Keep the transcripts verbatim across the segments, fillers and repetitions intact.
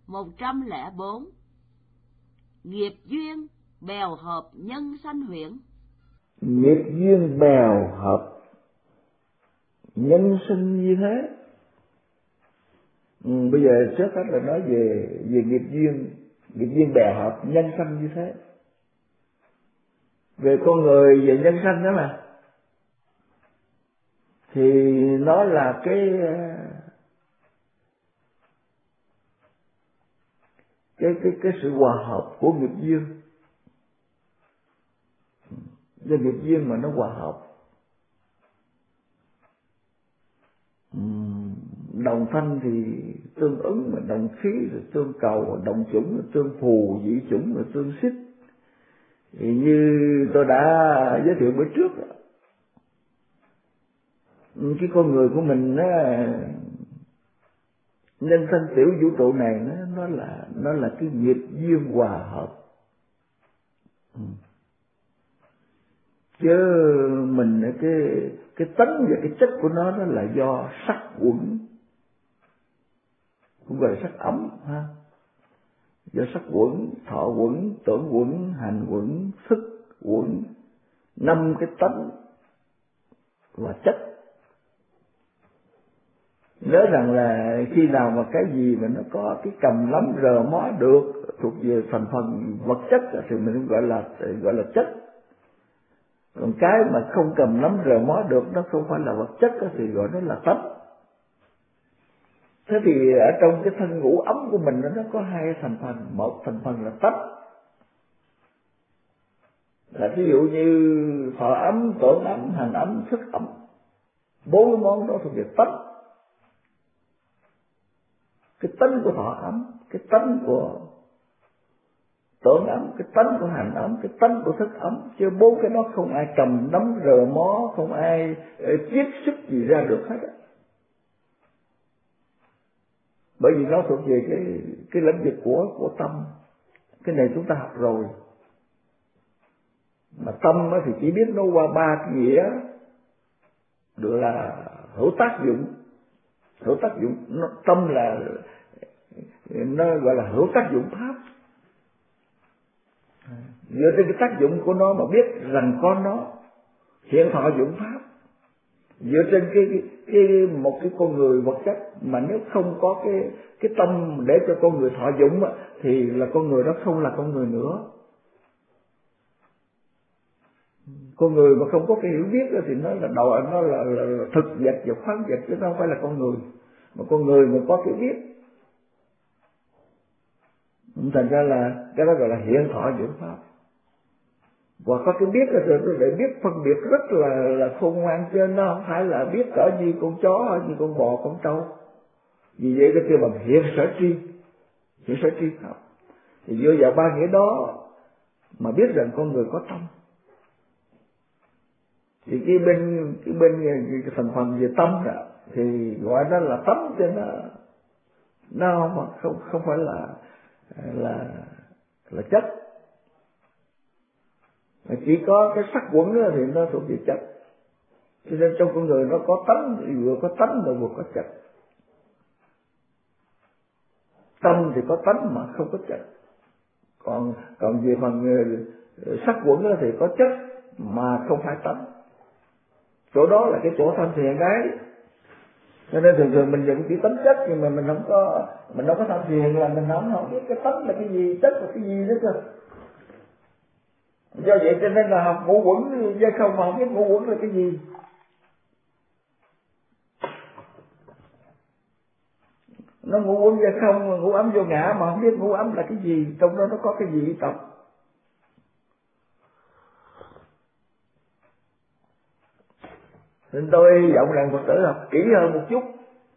một trăm lẻ bốn. Nghiệp duyên bèo hợp nhân sanh huyễn. Nghiệp duyên bèo hợp nhân sinh như thế. Ừ, bây giờ trước hết là nói về về nghiệp duyên, nghiệp duyên bèo hợp nhân sanh như thế. Về con người, về nhân sanh đó mà, thì nó là cái cái cái cái sự hòa hợp của nghiệp duyên. Do nghiệp duyên mà nó hòa hợp. Đồng thanh thì tương ứng, mà đồng khí rồi tương cầu, đồng chủng rồi tương phù, dị chủng rồi tương xích. Thì như tôi đã giới thiệu bữa trước, cái con người của mình nó nhân thân tiểu vũ trụ này nó nó là nó là cái nghiệp duyên hòa hợp. Ừ. Chứ mình cái cái tánh và cái chất của nó đó là do sắc quẩn, cũng gọi là sắc ấm ha. Do sắc quẩn, thọ quẩn, tưởng quẩn, hành quẩn, thức quẩn, năm cái tánh và chất. Nhớ rằng là khi nào mà cái gì mà nó có cái cầm nắm rờ mó được thuộc về thành phần vật chất thì mình gọi là gọi là chất. Còn cái mà không cầm nắm rờ mó được, nó không phải là vật chất thì gọi nó là tánh. Thế thì ở trong cái thân ngũ ấm của mình nó có hai thành phần. Một thành phần là tánh, là ví dụ như thọ ấm, tưởng ấm, hành ấm, thức ấm. Bốn cái món đó thuộc về tánh. Cái tánh của thọ ấm, cái tánh của tưởng ấm, cái tánh của hành ấm, cái tánh của thức ấm. Chứ bốn cái đó không ai cầm nắm rờ mó, không ai chiết xuất gì ra được hết á. Bởi vì nó thuộc về cái cái lĩnh vực của của tâm. Cái này chúng ta học rồi. Mà tâm thì chỉ biết nó qua ba cái nghĩa, được là hữu tác dụng. Hữu tác dụng, nó, tâm là nó gọi là hữu tác dụng pháp. Dựa trên cái tác dụng của nó mà biết rằng có nó, hiện thọ dụng pháp. Dựa trên cái, cái, cái một cái con người vật chất mà nếu không có cái cái tâm để cho con người thọ dụng thì là con người đó không là con người nữa. Con người mà không có cái hiểu biết thì nó là đầu nó là, là, là thực vật và khoáng vật, chứ nó không phải là con người. Mà con người mà có cái biết, thành ra là cái đó gọi là hiện thọ dụng pháp. Và có cái biết rồi để biết phân biệt rất là là khôn ngoan, chứ nó không phải là biết cỡ như con chó, như con bò, con trâu. Vì vậy cái kêu bằng hiện sở tri, hiện sở tri pháp. Thì dựa vào ba nghĩa đó mà biết rằng con người có tâm. Thì cái bên cái bên cái thành phần về tâm đó, thì gọi đó là tâm, cho nó nó không không không phải là là là chất. Mà chỉ có cái sắc quẩn đó thì nó thuộc về chất. Cho nên trong con người nó có tánh, vừa có tánh mà vừa có chất. Tâm thì có tánh mà không có chất. Còn còn về phần sắc quẩn đó thì có chất mà không phải tánh. Chỗ đó là cái chỗ tham thiền đấy. Cho nên thường thường mình dùng chỉ tánh chất, nhưng mà mình không có mình không có tham thiền là mình không không biết cái tánh là cái gì, chất là cái gì nữa cơ. Do vậy cho nên là học ngũ quẩn do không mà không biết ngũ quẩn là cái gì. Nó ngũ quẩn do không, ngũ ấm vô ngã mà không biết ngũ ấm là cái gì, trong đó nó có cái gì tập. Nên tôi hy vọng rằng Phật tử học kỹ hơn một chút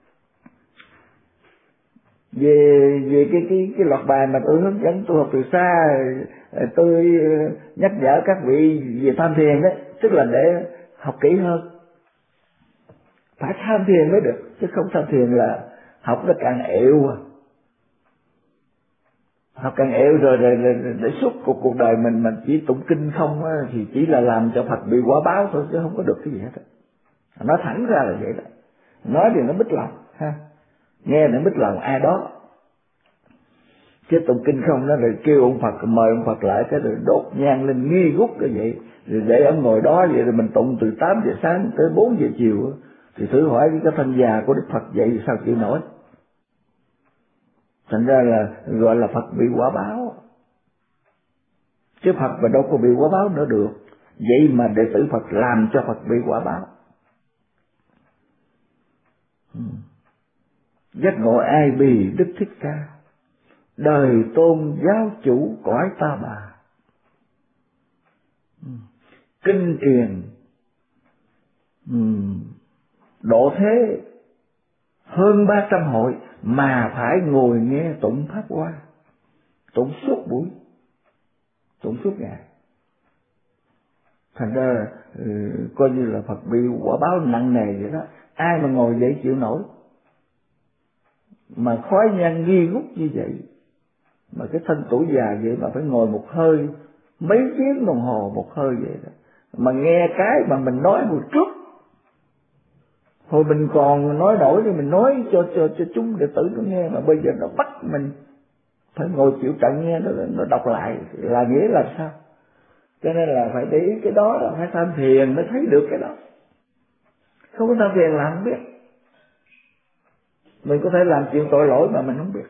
về về cái cái cái loạt bài mà tôi hướng dẫn tôi học từ xa. Tôi nhắc nhở các vị về tham thiền đó, tức là để học kỹ hơn. Phải tham thiền mới được, chứ không tham thiền là học nó càng ệu à. Học càng ệu rồi để, để, để suốt cuộc cuộc đời mình mình chỉ tụng kinh không á, thì chỉ là làm cho Phật bị quả báo thôi, chứ không có được cái gì hết. Nói thẳng ra là vậy đó. Nói thì nó mít lòng ha. Nghe nó mít lòng ai đó. Chứ tụng kinh không nó rồi kêu ông Phật, mời ông Phật lại cái rồi đốt nhang lên nghi ngút như vậy, rồi để ông ngồi đó vậy, rồi mình tụng từ tám giờ sáng tới bốn giờ chiều. Thì thử hỏi cái thân già của Đức Phật vậy sao chịu nổi. Thành ra là gọi là Phật bị quả báo, chứ Phật mà đâu có bị quả báo nữa được. Vậy mà đệ tử Phật làm cho Phật bị quả báo. Giác ngộ ai bì Đức Thích Ca, đời tôn giáo chủ cõi Ta Bà. Kinh truyền độ thế hơn ba trăm hội mà phải ngồi nghe tụng pháp hoa, tụng suốt buổi, tụng suốt ngày. Thành ra ừ, coi như là Phật bị quả báo nặng nề vậy đó. Ai mà ngồi dậy chịu nổi, mà khói nhang nghi ngút như vậy, mà cái thân tuổi già vậy mà phải ngồi một hơi mấy tiếng đồng hồ một hơi vậy đó. Mà nghe cái mà mình nói hồi trước, hồi mình còn nói nổi thì mình nói cho cho cho chúng đệ tử nó nghe, mà bây giờ nó bắt mình phải ngồi chịu trận nghe nó nó đọc lại là nghĩa là sao? Cho nên là phải để ý cái đó, là phải tham thiền mới thấy được cái đó. Không có tham thiền là không biết. Mình có thể làm chuyện tội lỗi mà mình không biết.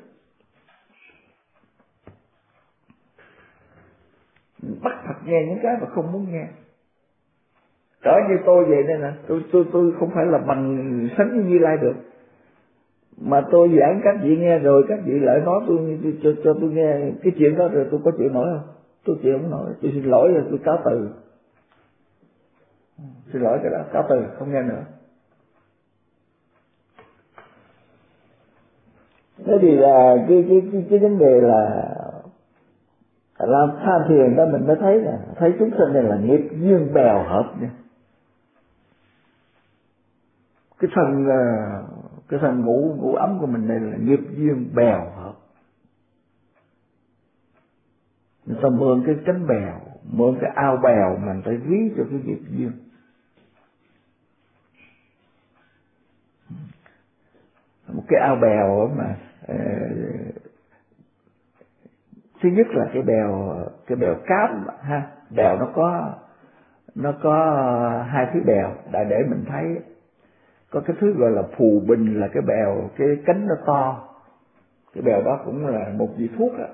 Mình bắt Phật nghe những cái mà không muốn nghe. Trở như tôi vậy đây nè, tôi tôi tôi không phải là bằng sánh như Như Lai được, mà tôi giảng các vị nghe rồi, các vị lại nói tôi cho cho tôi nghe cái chuyện đó rồi tôi có chịu nổi không? Tôi chịu không nổi, tôi xin lỗi rồi tôi cáo từ. Xin lỗi cái đó, cáo từ, không nghe nữa. Thế thì là cái cái cái cái vấn đề là làm tham thiền đó mình mới thấy là thấy chúng sinh này là nghiệp duyên bèo hợp nha. Cái phần cái phần ngủ ngủ ấm của mình này là nghiệp duyên bèo hợp. Người ta mượn cái cánh bèo, mượn cái ao bèo mà người ta ví cho cái nghiệp duyên. Một cái ao bèo mà uh, thứ nhất là cái bèo cái bèo cám ha, bèo nó có nó có hai thứ bèo đã để mình thấy. Có cái thứ gọi là phù bình, là cái bèo cái cánh nó to, cái bèo đó cũng là một vị thuốc á.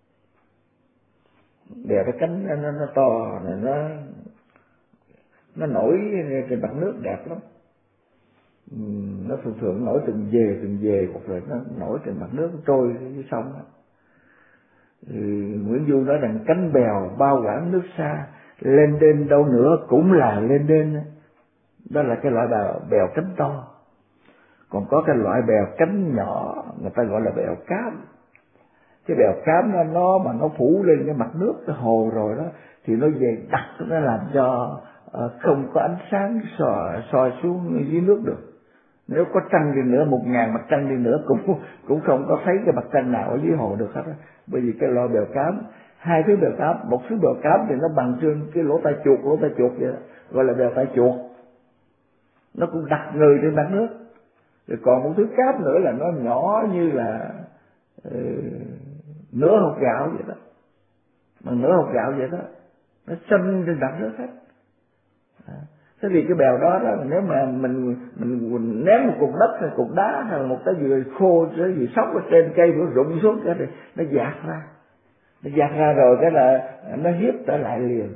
Bèo cái cánh nó, nó, nó to này, nó nó nổi trên mặt nước đẹp lắm. Nó thường thường nổi từng về từng về hoặc là nó nổi trên mặt nước, nó trôi dưới sông á. Ừ, Nguyễn Du nói rằng cánh bèo bao quảng nước xa, lên đên đâu nữa cũng là lên đên. Đó là cái loại bèo, bèo cánh to. Còn có cái loại bèo cánh nhỏ, người ta gọi là bèo cám. Cái bèo cám nó, nó mà nó phủ lên cái mặt nước cái hồ rồi đó, thì nó về đặc, nó làm cho uh, không có ánh sáng soi, soi xuống dưới nước được. Nếu có trăng đi nữa, một ngàn mặt trăng đi nữa cũng cũng không có thấy cái mặt trăng nào ở dưới hồ được hết. Bởi vì cái loại bèo cám, hai thứ bèo cám, một thứ bèo cám thì nó bằng trên cái lỗ tai chuột, lỗ tai chuột vậy đó, gọi là bèo tai chuột. Nó cũng đặt người trên mặt nước. Rồi còn một thứ cám nữa là nó nhỏ như là uh, nửa hột gạo vậy đó, bằng nửa hột gạo vậy đó, nó xanh trên mặt nước hết. À, thế thì cái bèo đó đó, nếu mà mình mình, mình ném một cục đất hay cục đá hay một cái gì khô, cái gì sóc ở trên cây nó rụng xuống cái này nó dạt ra, nó dạt ra rồi cái là nó hiếp trở lại liền.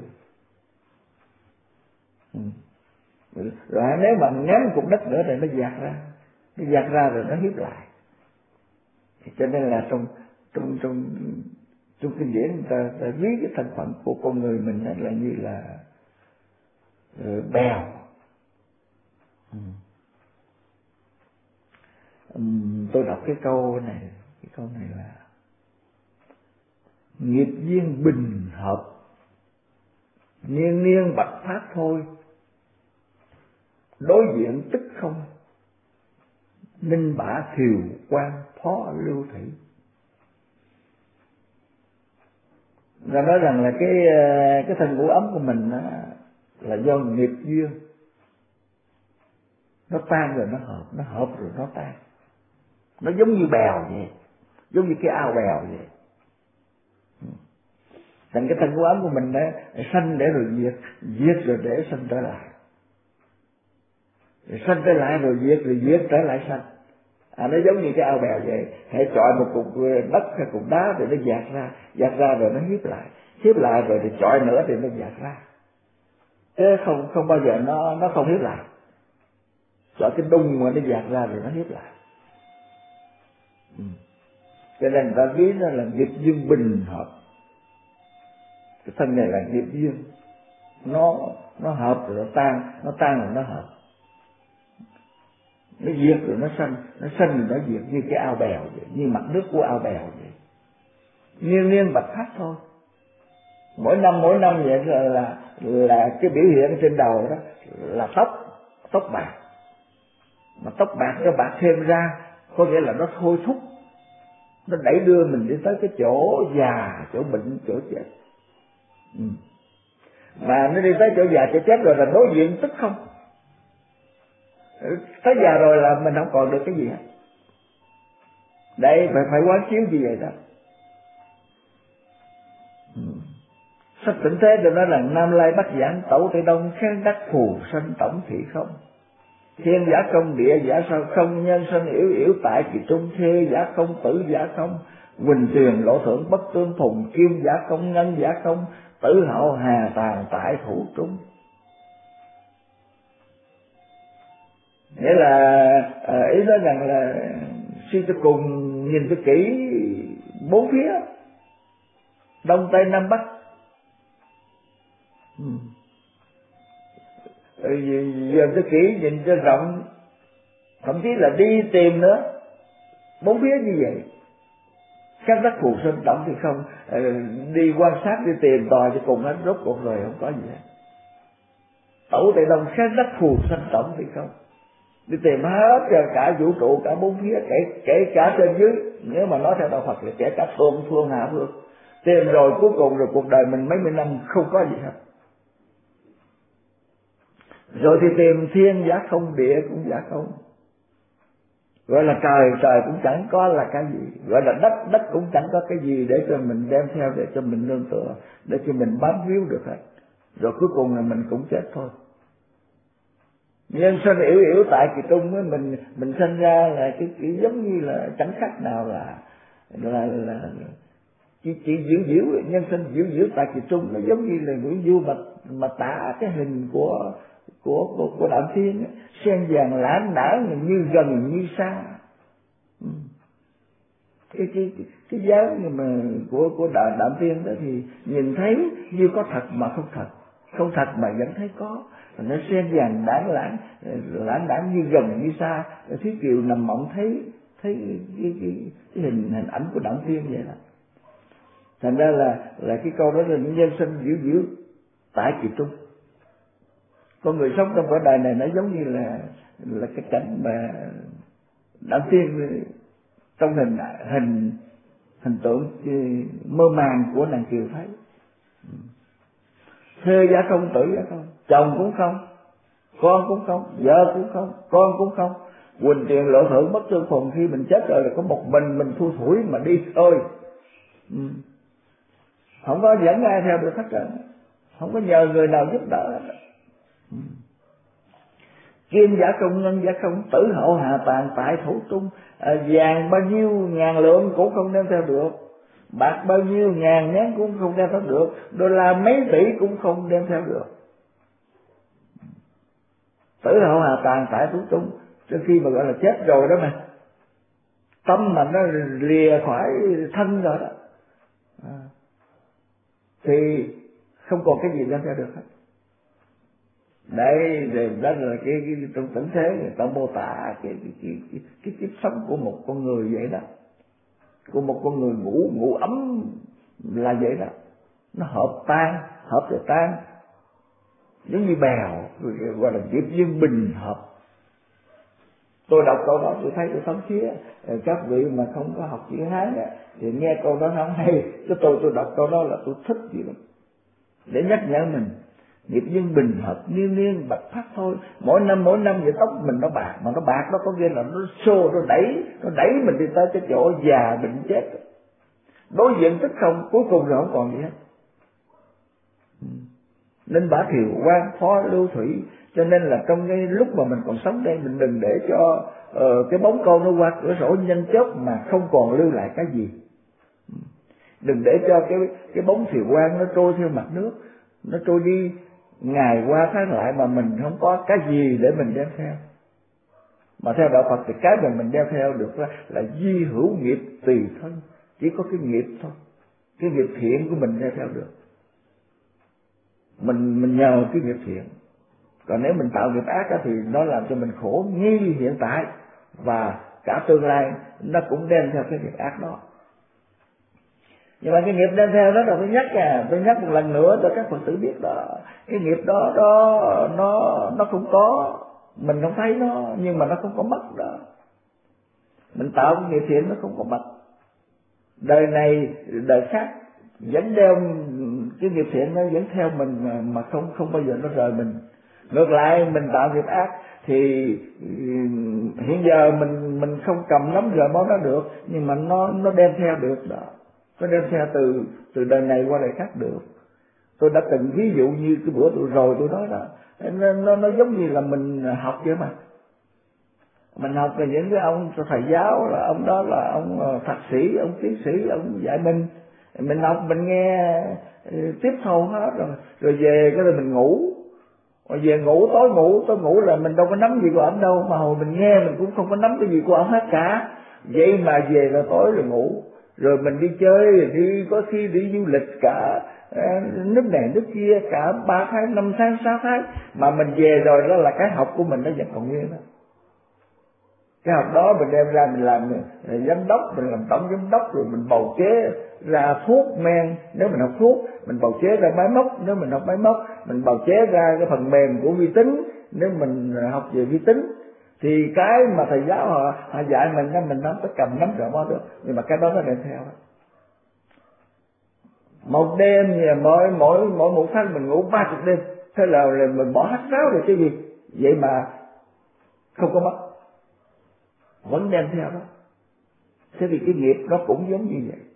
Ừ. Rồi nếu mà ném một cục đất nữa thì nó dạt ra, nó dạt ra rồi nó hiếp lại. Cho nên là trong trong trong trong kinh điển người ta, ta ví cái thân phận của con người mình là như là uh, bèo. Ừ. Um, tôi đọc cái câu này, cái câu này là nghiệp duyên bình hợp, niên niên bạch phát thôi, đối diện tức không, ninh bả thiều quan phó lưu thủy. Người nói rằng là cái cái thân ngũ ấm của mình đó, là do nghiệp duyên, nó tan rồi nó hợp, nó hợp rồi nó tan. Nó giống như bèo vậy, giống như cái ao bèo vậy. Thành cái thân của ấm của mình đó, sanh để rồi diệt, diệt rồi để sanh trở lại, rồi sanh trở lại rồi diệt, rồi diệt trở lại sanh. À, nó giống như cái ao bèo vậy, hãy chọi một cục đất hay cục đá thì nó dạt ra, dạt ra rồi nó hiếp lại, hiếp lại rồi thì chọi nữa thì nó dạt ra. Thế không không bao giờ nó nó không hiếp lại. Chọi cái đung mà nó dạt ra rồi nó hiếp lại. Ừ. Cho nên người ta ví nó là nghiệp duyên bình hợp. Cái thân này là nghiệp duyên, nó nó hợp rồi nó tan, nó tan rồi nó hợp, nó diệt rồi nó sanh, nó sanh rồi nó diệt, như cái ao bèo vậy, như mặt nước của ao bèo vậy, niên niên bạch phát thôi. Mỗi năm mỗi năm vậy là là, là cái biểu hiện trên đầu đó là tóc tóc bạc, mà tóc bạc cho bạc thêm ra, có nghĩa là nó thôi thúc, nó đẩy đưa mình đi tới cái chỗ già, chỗ bệnh, chỗ chết. Ừ. Mà nó đi tới chỗ già chỗ chết rồi là đối diện tức không. Tới già rồi là mình không còn được cái gì hết. Đây phải phải quán chiếu như vậy đó. Ừ. Sách Tịnh Thế được nói là Nam Lai Bắc Giảng Tẩu Tây Đông Kháng Đắc Phù Sanh Tổng Thị Không. Thiên giả không, địa giả sao không, nhân sanh yếu yếu tại kỳ trung, thê giả không, tử giả không, huỳnh tuyền lộ thượng bất tương phùng, kim giả không, ngân giả không, tử hậu hà tàn tại thủ trung. Nghĩa là ý nói rằng là suy cho cùng nhìn cho kỹ bốn phía, đông tây nam bắc. Ừ. Giờ cho kỹ nhìn cho rộng, thậm chí là đi tìm nữa, bốn phía như vậy. Các đất phù sinh tổng thì không, đi quan sát đi tìm tòi cho cùng hết, rốt cuộc rồi không có gì hết. Tẩu Tây Đông các đất phù sinh tổng thì không, đi tìm hết rồi cả vũ trụ, cả bốn phía, kể, kể cả trên dưới. Nếu mà nói theo đạo Phật là kể cả thượng phương hạ phương, tìm rồi cuối cùng rồi cuộc đời mình mấy mươi năm không có gì hết. Rồi thì tìm thiên giả không, địa cũng giả không, gọi là trời, trời cũng chẳng có là cái gì, gọi là đất, đất cũng chẳng có cái gì để cho mình đem theo, để cho mình nương tựa, để cho mình bám víu được hết. Rồi cuối cùng là mình cũng chết thôi. Nhân sinh yếu yếu tại kỳ trung với mình, mình sinh ra là cái, cái giống như là chẳng khác nào là là là chỉ chỉ diễu diễu, nhân sinh diễu diễu tại kỳ trung, nó giống như là Nguyễn Du mà mà tả cái hình của của của, của Đạm Thiên, sen vàng lãng đãng như gần như xa. Ừ. cái cái cái, cái dáng mà của của Đạm, Đạm Thiên đó thì nhìn thấy như có thật mà không thật, không thật mà vẫn thấy có. Nó sen vàng đãng lãng lãng đãng như gần như xa. Thúy Kiều nằm mộng thấy thấy cái, cái, cái hình hình ảnh của Đạm Thiên vậy đó. Thành ra là là cái câu đó là những nhân sinh diễu diễu tại kỳ trung. Con người sống trong cõi đời này nó giống như là là cái cảnh mà Đạm Thiên trong hình hình hình tượng mơ màng của nàng Kiều thấy. Thê giả không, tử giả không, chồng cũng không, con cũng không, vợ cũng không, con cũng không, huỳnh tiền lộ thượng bất tương phùng. Khi mình chết rồi là có một mình mình thui thủi mà đi thôi. Ừ. Không có dẫn ai theo được hết trơn, không có nhờ người nào giúp đỡ. Ừ. Kim giả không, ngân giả không, tử hậu hạ tàn tại thủ trung. À, vàng bao nhiêu ngàn lượng cũng không đem theo được, bạc bao nhiêu ngàn nén cũng không đem theo được, đô la mấy tỷ cũng không đem theo được. Tử hậu hạ tàn tại thủ trung, trước khi mà gọi là chết rồi đó mà, tâm mà nó lìa khỏi thân rồi đó, à, thì không còn cái gì đem theo được hết. Đây đó là cái, cái trong Tịnh Thế người ta mô tả cái cái cái cái, cái kiếp sống của một con người vậy đó, của một con người ngủ ngủ ấm là vậy đó. Nó hợp tan, hợp rồi tan, giống như bèo, gọi là nghiệp duyên bình hợp. Tôi đọc câu đó tôi thấy tôi thấm thía. Các vị mà không có học chữ Hán thì nghe câu đó không hay, chứ tôi tôi đọc câu đó là tôi thích gì lắm, để nhắc nhở mình nghiệp duyên bình hợp, niên niên bạch phát thôi. Mỗi năm mỗi năm vậy tóc mình nó bạc, mà nó bạc đó có nghĩa là nó xô, nó đẩy, nó đẩy mình đi tới cái chỗ già bệnh chết. Đối diện tức không, cuối cùng rồi không còn gì hết. Ninh Bá Thiều Quang Phó Lưu Thủy. Cho nên là trong cái lúc mà mình còn sống đây, mình đừng để cho uh, cái bóng con nó qua cửa sổ nhanh chớp mà không còn lưu lại cái gì. Đừng để cho cái cái bóng Thiều Quang nó trôi theo mặt nước, nó trôi đi ngày qua tháng lại mà mình không có cái gì để mình đem theo. Mà theo đạo Phật thì cái mà mình đem theo được là, là di hữu nghiệp tùy thân, chỉ có cái nghiệp thôi, cái nghiệp thiện của mình đem theo được. Mình mình nhờ cái nghiệp thiện. Còn nếu mình tạo nghiệp ác thì nó làm cho mình khổ ngay hiện tại và cả tương lai nó cũng đem theo cái nghiệp ác đó. Nhưng mà cái nghiệp đem theo đó là tôi nhắc à, tôi nhắc một lần nữa cho các Phật tử biết đó, cái nghiệp đó đó nó nó không có, mình không thấy nó nhưng mà nó không có mất đó. Mình tạo cái nghiệp thiện nó không có mất. Đời này đời khác vẫn đeo cái nghiệp thiện nó vẫn theo mình mà, mà không không bao giờ nó rời mình. Ngược lại mình tạo nghiệp ác thì hiện giờ mình mình không cầm nắm rời món đó được, nhưng mà nó nó đem theo được đó, nó đem theo từ từ đời này qua đời khác được. Tôi đã từng ví dụ như cái bữa tôi rồi tôi nói đó, nó nó, nó giống như là mình học vậy mà. Mình học là những cái ông thầy giáo, là ông đó là ông thạc sĩ, ông tiến sĩ, ông dạy mình. Mình học mình nghe tiếp thu hết rồi, rồi về cái là mình ngủ. Rồi về ngủ, tối ngủ, tối ngủ là mình đâu có nắm gì của ông đâu, mà hồi mình nghe mình cũng không có nắm cái gì của ông hết cả. Vậy mà về là tối rồi ngủ. Rồi mình đi chơi, đi có khi đi du lịch cả nước này nước kia, cả ba tháng, năm tháng, sáu tháng. Mà mình về rồi đó là cái học của mình nó vẫn còn nguyên đó. Cái học đó mình đem ra mình làm giám đốc, mình làm tổng giám đốc, rồi mình bào chế ra thuốc men nếu mình học thuốc, mình bào chế ra máy móc nếu mình học máy móc, mình bào chế ra cái phần mềm của vi tính nếu mình học về vi tính. Thì cái mà thầy giáo họ, họ dạy mình đó mình không có cầm nắm rõ đó được, nhưng mà cái đó nó đem theo đó. Một đêm thì mỗi mỗi mỗi một tháng mình ngủ ba chục đêm, thế là, là mình bỏ hết ráo rồi cái gì, vậy mà không có mất, vẫn đem theo đó. Thế thì cái nghiệp nó cũng giống như vậy.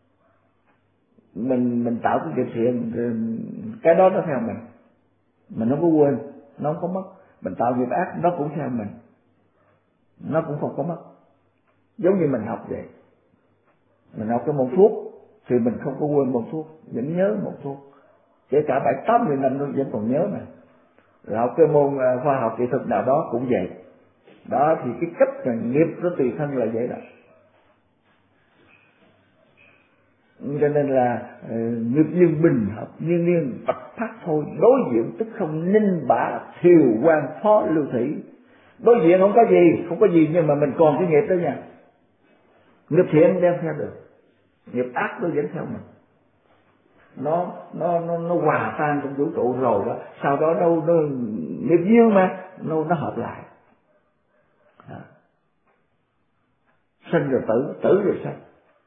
Mình mình tạo cái nghiệp thiện, cái đó nó theo mình, mình không có quên, nó không có mất. Mình tạo nghiệp ác nó cũng theo mình, nó cũng không có mất. Giống như mình học vậy, mình học cái môn thuốc thì mình không có quên môn thuốc, vẫn nhớ môn thuốc, kể cả bảy tám mươi năm nó vẫn còn nhớ mà. Rồi học cái môn khoa học kỹ thuật nào đó cũng vậy đó. Thì cái cách là nghiệp nó tùy thân là vậy đó. Cho nên là uh, nghiệp duyên bình hợp nhiên niên bạch phát thôi, đối diện tức không Ninh Bá Thiều Quang Phó Lưu Thủy. Đối diện không có gì, không có gì nhưng mà mình còn cái nghiệp đó nha. Nghiệp thiện đem theo được, nghiệp ác nó vẫn theo mình. Nó nó nó nó hòa tan trong vũ trụ rồi đó, sau đó đâu nó nghiệp duyên mà nó nó hợp lại. À. Sinh rồi tử, tử rồi sinh.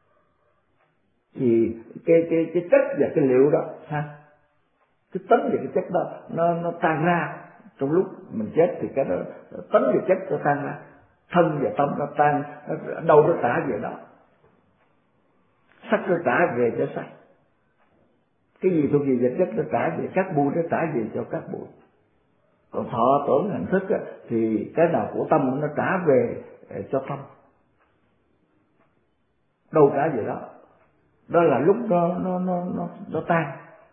Thì cái cái cái chất và cái liệu đó ha, cái tính và cái chất đó nó nó tan ra trong lúc mình chết. Thì cái đó tính và chất nó tan ra, thân và tâm nó tan, nó, đâu nó trả về đó, sắc nó trả về cho sắc, cái gì thuộc về vật chất nó trả về các bụi, nó trả về cho các bụi. Còn thọ tưởng hành thức á, thì cái nào của tâm nó trả về cho tâm, đâu trả về đó. Đó là lúc nó nó nó nó nó tan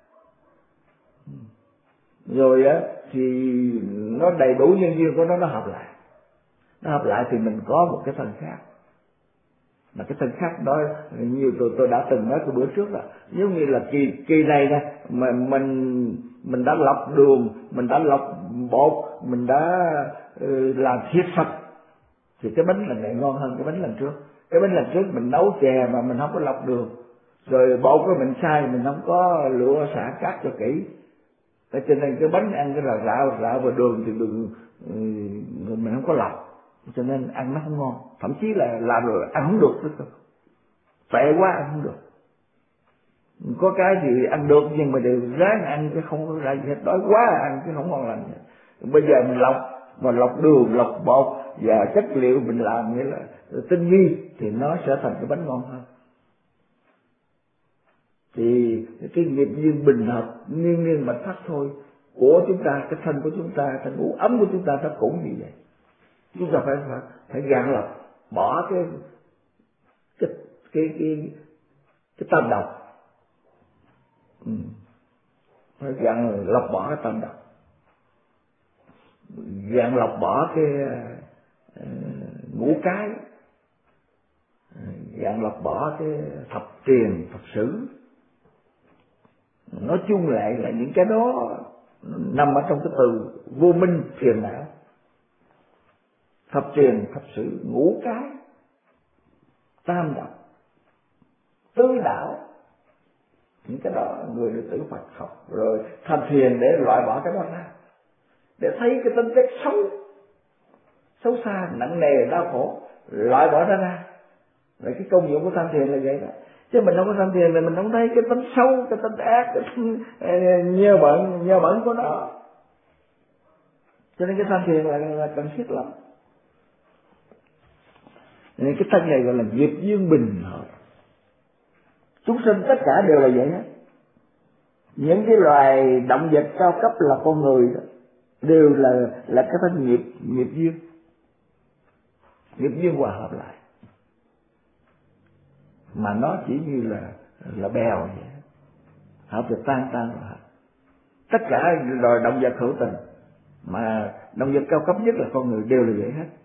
rồi á, thì nó đầy đủ nhân duyên của nó, nó hợp lại, nó hợp lại thì mình có một cái thân khác. Mà cái thân khác đó như tôi tôi đã từng nói cái bữa trước là giống như là kỳ kỳ này nè, mà mình mình đã lọc đường, mình đã lọc bột, mình đã uh, làm thiết Phật, thì cái bánh lần này ngon hơn cái bánh lần trước. Cái bánh lần trước mình nấu chè mà mình không có lọc đường, rồi bột của mình sai, mình không có lựa xả cát cho kỹ, cho nên cái bánh ăn cái là rạo rạo vào đường thì đường mình không có lọc, cho nên ăn nó không ngon, thậm chí là làm rồi ăn không được nữa, tệ quá ăn không được. Có cái thì ăn được nhưng mà đều ráng ăn chứ không có ra gì hết, đói quá ăn chứ không ngon lành. Bây giờ mình lọc, mà lọc đường, lọc bột và chất liệu mình làm nghĩa là tinh vi thì nó sẽ thành cái bánh ngon hơn. Thì thì cái nghiệp duyên bình hợp nghiêng nghiêng bạch phát thôi của chúng ta, cái thân của chúng ta, cái ngũ ấm của chúng ta nó cũng như vậy. Chúng ta phải phải, phải gạn lọc bỏ cái cái cái cái cái tam độc, ừ. phải gạn lọc bỏ cái tam độc, gạn lọc bỏ cái uh, ngũ cái, gạn lọc bỏ cái thập truyền thập sử. Nói chung lại là những cái đó nằm ở trong cái từ vô minh phiền não. Thập truyền thập sử, ngũ cái, tam độc, tứ đạo, những cái đó người đệ tử Phật học rồi tham thiền để loại bỏ cái đó ra, để thấy cái tính chất xấu xấu xa nặng nề đau khổ, loại bỏ nó ra. Vậy cái công dụng của tham thiền là vậy đó. Chứ mình không có tham thiền thì mình không thấy cái tính xấu, cái tính ác, cái tính nhơ bẩn, nhơ bẩn của nó. Cho nên cái tham thiền là, là cần thiết lắm. Nên cái thân này gọi là nghiệp duyên bình hợp. Chúng sinh tất cả đều là vậy hết. Những cái loài động vật cao cấp là con người đó, đều là là cái thân nghiệp nghiệp duyên, nghiệp duyên hòa hợp lại. Mà nó chỉ như là là bèo vậy, hợp thì tan tan rồi. Tất cả loài động vật hữu tình, mà động vật cao cấp nhất là con người đều là vậy hết.